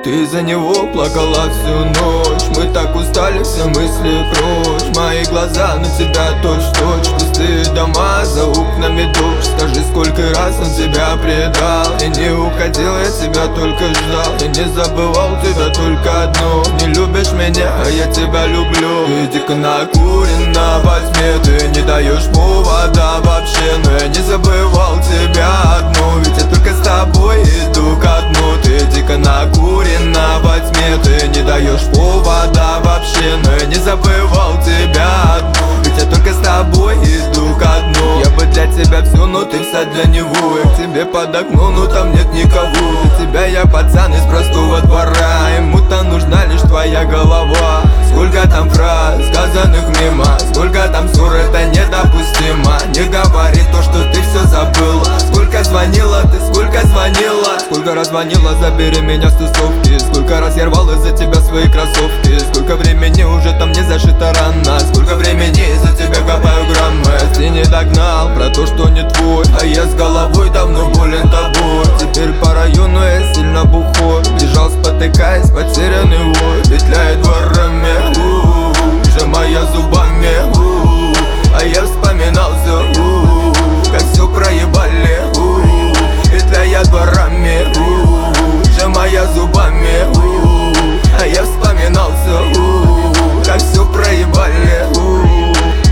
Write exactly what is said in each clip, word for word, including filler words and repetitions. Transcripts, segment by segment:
Ты за него плакала всю ночь. Мы так устали, все мысли прочь. Мои глаза на тебя точь-в-точь. Пустые дома, за окнами дождь. Скажи, сколько раз он тебя предал. И не уходил, я тебя только ждал. И не забывал тебя только одно. Не любишь меня, а я тебя люблю. Ты дико накурена во тьме. Ты не даешь повода вообще. Но я не забывал тебя одну. Ведь я только с тобой иду ко дну. Ты дико накурена во тьме. Ты не даешь повода вообще. Но я не забывал тебя одну. Ведь я только с тобой иду ко дну. Я бы для тебя все, но ты вся для него. Я к тебе под окном, но там нет никого. Для тебя я пацан из простого двора. Ему-то нужна лишь твоя голова. Сколько там фраз, сказанных мимо. Сколько там ссор, это недопустимо. Не говори то, что ты все забыла. Сколько звонила ты, сколько звонила. Сколько раз звонила, забери меня с тусовки. Сколько раз я рвал из-за тебя свои кроссовки. Сколько времени уже там не зашита рана. Сколько времени из-за тебя копаю граммы. Ты не догнал про то, что не твой. А я с головой давно болен тобой. Теперь по району я сильно бухой. Бежал, спотыкаясь, потерянный вой. Петляет дворами, у-у-у, сжимая зубами, у-у-у. А я вспоминал все, у-у-у, как все проебали, у-у-у. Петляя дворами, у-у-у, сжимая зубами, у-у-у. А я вспоминал все, у-у-у, как все проебали, у-у-у.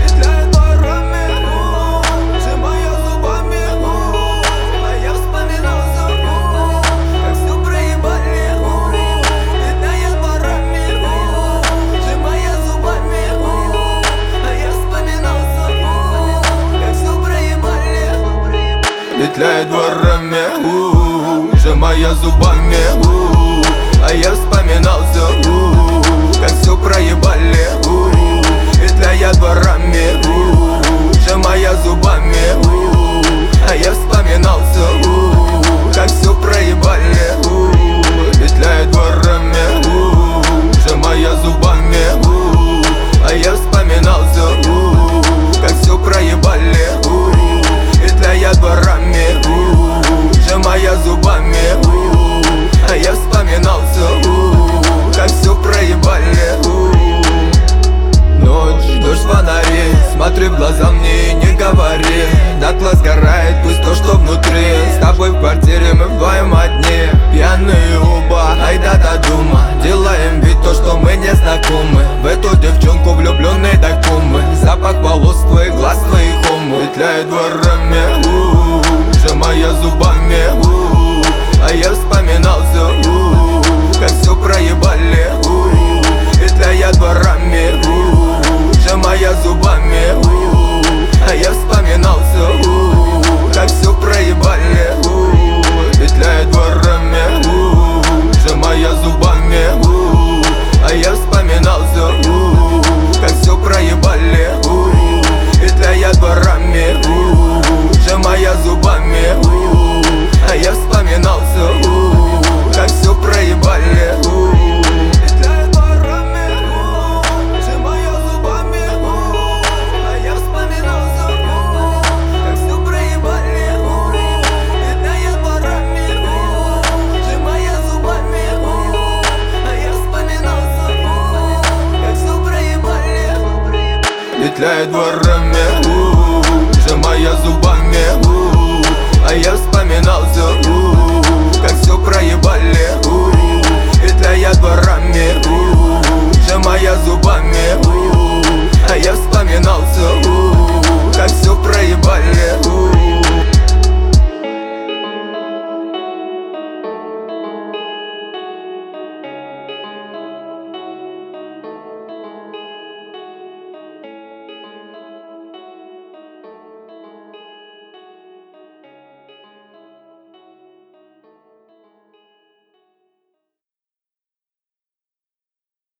Петляет дворами, у-у-у, сжимая зубами, у-у-у. А я вспоминал все, у-у-у, как все проебали, у-у-у. Петляя дворами, у-у-у, сжимая зубами, у-у-у. А я вспоминал все, у-у-у, как все проебали, у-у-у. Петляет дворами, у-у-у, сжимая зубами, у-у-у. А я вспоминал все, у-у-у, как все проебали, у-у-у. Петляя дворами, у-у-у, сжимая зубами, у-у-у. А я вспоминал все, у-у-у, как все проебали, у-у-у. Ночь, дождь, фонари, смотри в глаза мне и не говори. Дотла сгорает пусть то, что внутри. С тобой в квартире мы вдвоем одни. Пьяные оба, айда до дома. Делаем вид то, что мы не знакомы. В эту девчонку влюбленные до комы. Запах волос твоих глаз, твоих хомы. Петляет дворами, у-у-у, сжимая зубами, у-у-у. А я вспоминал все, у-у-у, как все проебали, у-у-у. Петляя дворами, у-у-у, сжимая зубами, у-у-у. А я вспоминал все, у-у-у, как все проебали, у-у-у. Петляет дворами, у-у-у, сжимая зубами, у-у-у. А я вспоминал все, у-у-у, как все проебали, у-у-у. Петляя дворами, у-у-у, сжимая зубами, у-у-у. А я вспоминал все, у-у-у, как все проебали, у-у-у. Петляет дворами, у-у-у, сжимая зубами.